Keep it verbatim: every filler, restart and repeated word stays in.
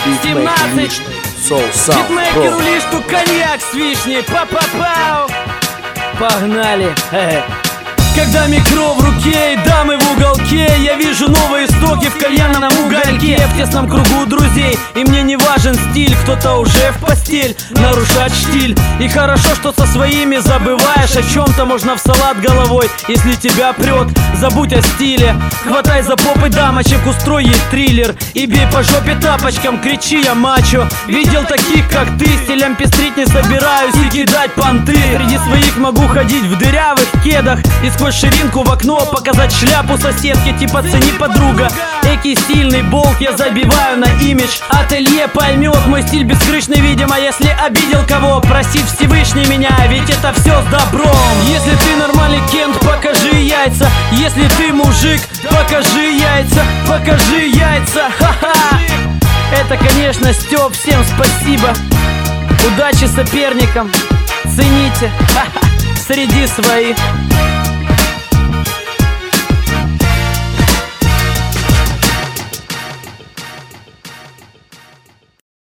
семнадцать. Битмейкеру лишь тут коньяк с вишней. Па-па-пау. Погнали. Когда микро в руке и дамы в уголке, я вижу новые истоки в кальянном угольке. В тесном кругу друзей, и мне не важен стиль. Кто-то уже в постель, нарушать штиль. И хорошо, что со своими забываешь. О чем-то можно в салат головой, если тебя прет. Забудь о стиле, хватай за попы дамочек, устрой ей триллер. И бей по жопе тапочкам, кричи я мачо. Видел таких, как ты, стилем пестрить не собираюсь и кидать понты. Среди своих могу ходить в дырявых кедах и сквозь ширинку в окно показать шляпу соседке, типа цени подруга. Эки стильный болт я забиваю на имидж. Ателье поймет мой стиль бескрышный, видимо. Если обидел кого, проси Всевышний меня, ведь это все с добром. Если ты нормальный кент, покажи яйца. Если ты мужик, покажи яйца. Покажи яйца, ха-ха. Это, конечно, Стёп, всем спасибо. Удачи соперникам, цените, ха-ха, среди своих.